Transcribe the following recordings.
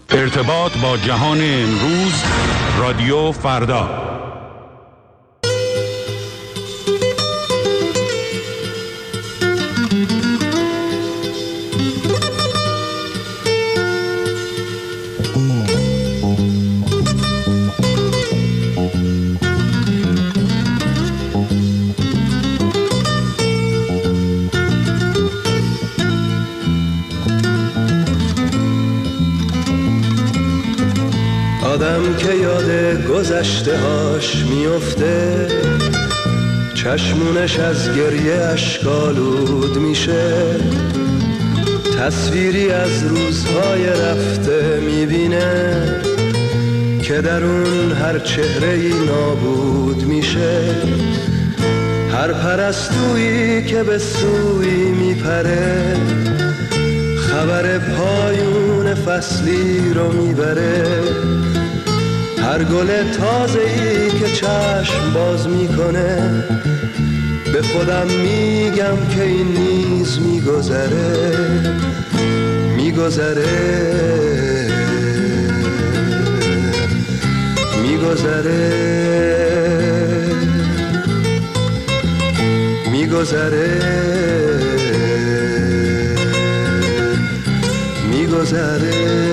ارتباط با جهان امروز، رادیو فردا. آدم که یاد گذشته هاش میفته، چشمونش از گریه اشکالود میشه، تصویری از روزهای رفته میبینه که در اون هر چهره‌ای نابود میشه. هر پرستویی که به سوی میپره، خبر پایون فصلی رو میبره. هر گل تازه‌ای که چشم باز میکنه، به خودم میگم که این نیز میگذره، میگذره، میگذره، میگذره، میگذره.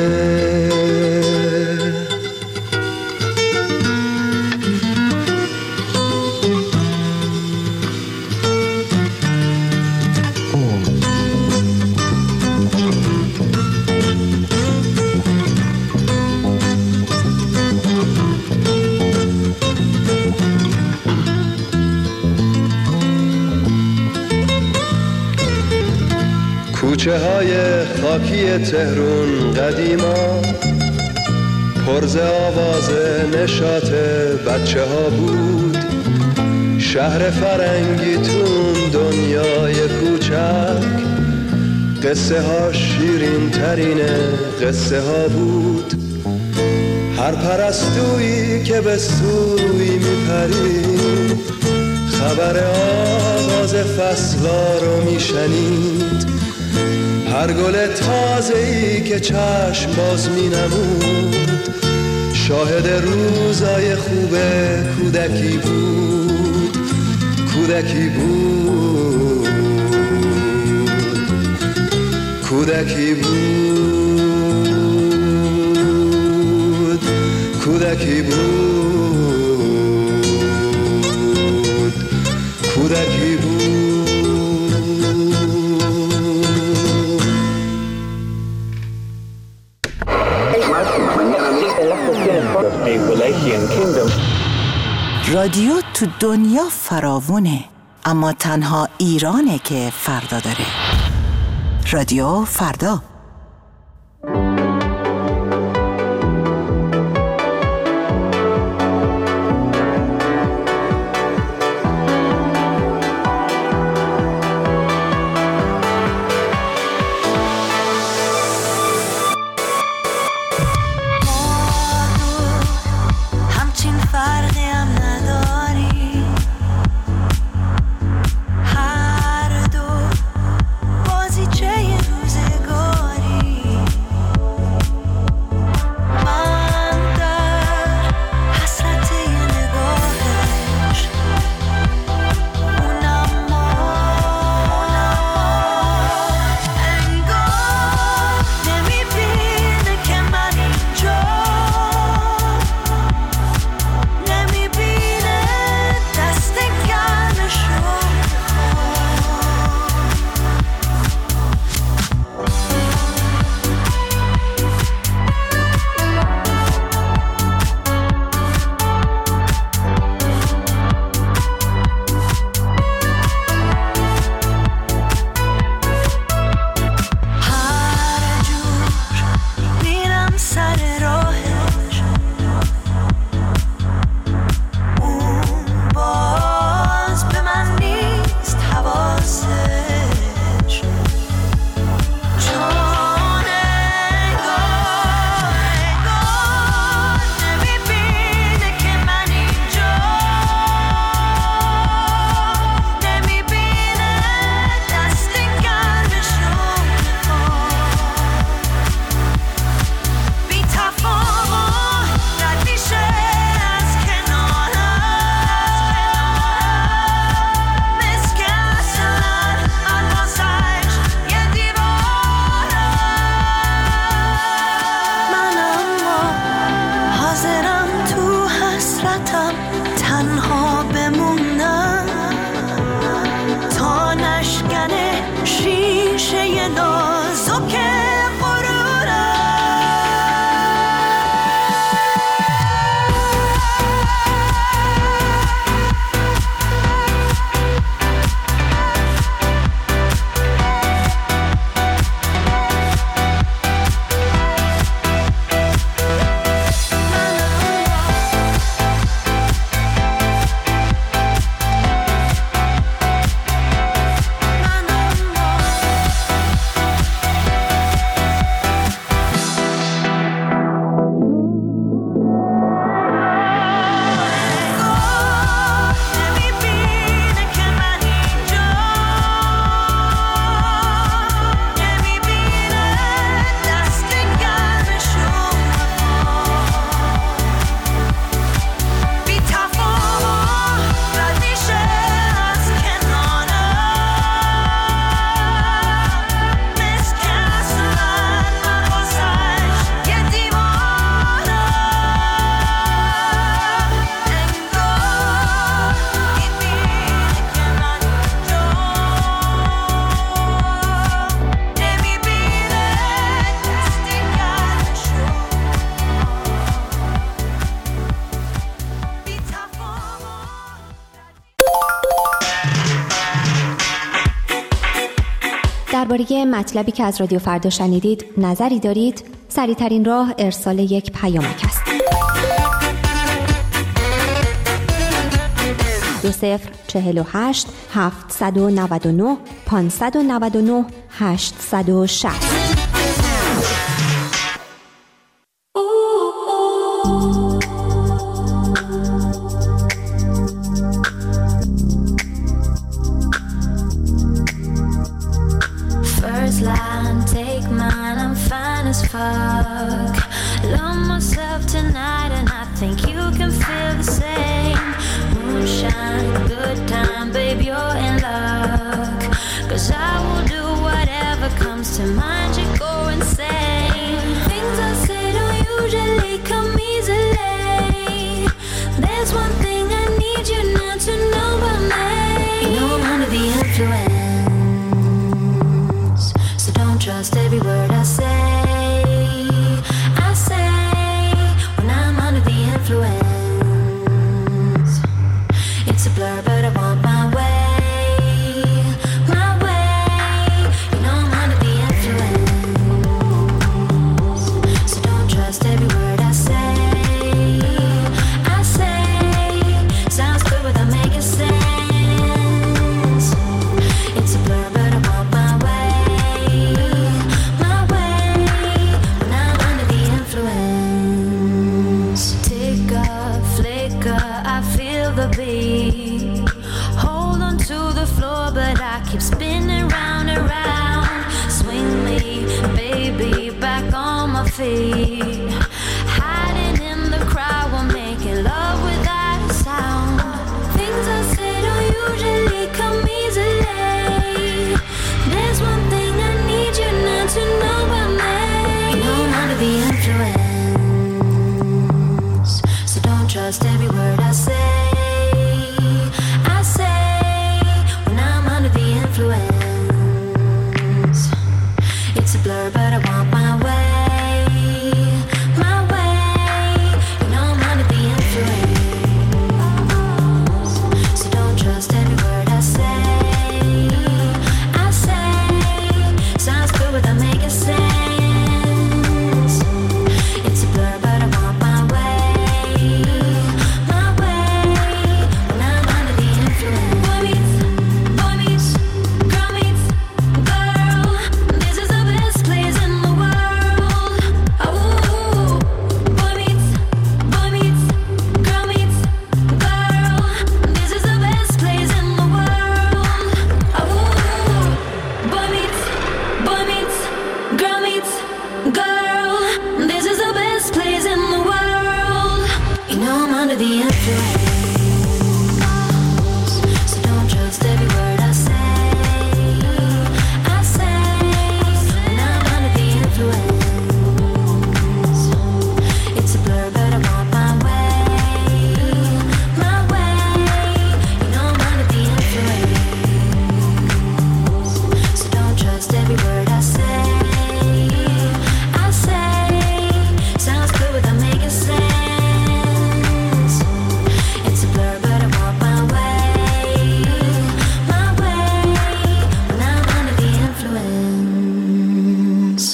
کوچه های خاکی تهرون قدیما پرز آواز نشاط بچه ها بود. شهر فرنگی تون دنیای کوچک، قصه ها شیرین ترین قصه ها بود. هر پرستویی که به سوی میپرید، خبر آغاز فصلا رو میشنید. هر گل تازه‌ای که چشم باز می‌نمود، شاهد روزای خوب کودکی بود، کودکی بود، کودکی بود، کودکی بود، کودکی بود. رادیو تو دنیا فراوونه، اما تنها ایرانه که فردا داره. رادیو فردا. هر دو بازیچه روزگار درباره مطلبی که از رادیو فردا شنیدید نظری دارید؟ سریع‌ترین راه ارسال یک پیامک است. 2048 799 599 860. First line, take mine, I'm fine as fuck. Love myself tonight and I think you can feel the same. Moonshine, good time, babe, you're in luck. 'Cause I will do whatever comes to mind, you go insane. Things I say don't usually come easily. There's one thing I need you now to know about me. You know I'm under the influence, so don't trust every word I say. I say when I'm under the influence, it's a blur but I want my way, my way. You know I'm under the influence, so don't trust every word I say. I say sounds good without making sense. It's a blur but I want my way, my way. When I'm under the influence, tick up, flicker, I feel the beat. Hold on to the floor but I keep spinning round and round. Swing me, baby, back on my feet. Hiding in the crowd, we're making love without a sound. Things I say don't usually come easily. There's one thing I need you now to know about me. You know I'm under the influence, so don't trust every word I say. I say when I'm under the influence, it's a blur but I want my way, my way. You know I'm under the influence, so don't trust every word I say. I say sounds good without making sense. It's a blur but I want my way, my way. When I'm under the influence, boy meets girl meets girl. This is the best place in the world. Oh, boy meets girl meets girl. This is the best place in the world. Oh, boy meets girl meets girl. This is the best place in the world. You know I'm under the influence, so don't trust every word I say. I say when I'm under the influence, it's a blur but I want my way, my way. You know I'm under the influence, so don't trust every word I say. I say sounds good without making sense. It's a blur but I want my way, my way. When I'm under the influence.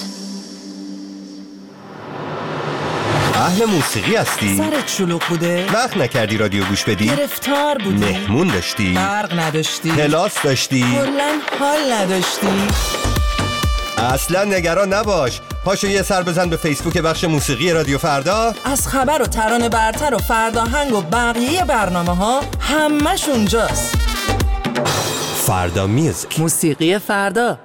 اهل موسیقی هستی؟ سرت شلوغ بوده؟ وقت نکردی رادیو گوش بدی؟ گرفتار بودی؟ مهمون داشتی؟ برق نداشتی؟ کلاس داشتی؟ کلاً حال نداشتی؟ اصلا نگران نباش، پاشو یه سر بزن به فیسبوک بخش موسیقی رادیو فردا. از خبر و ترانه برتر و فرداهنگ و بقیه برنامه ها همش اونجاست. فردا میوزیک، موسیقی فردا.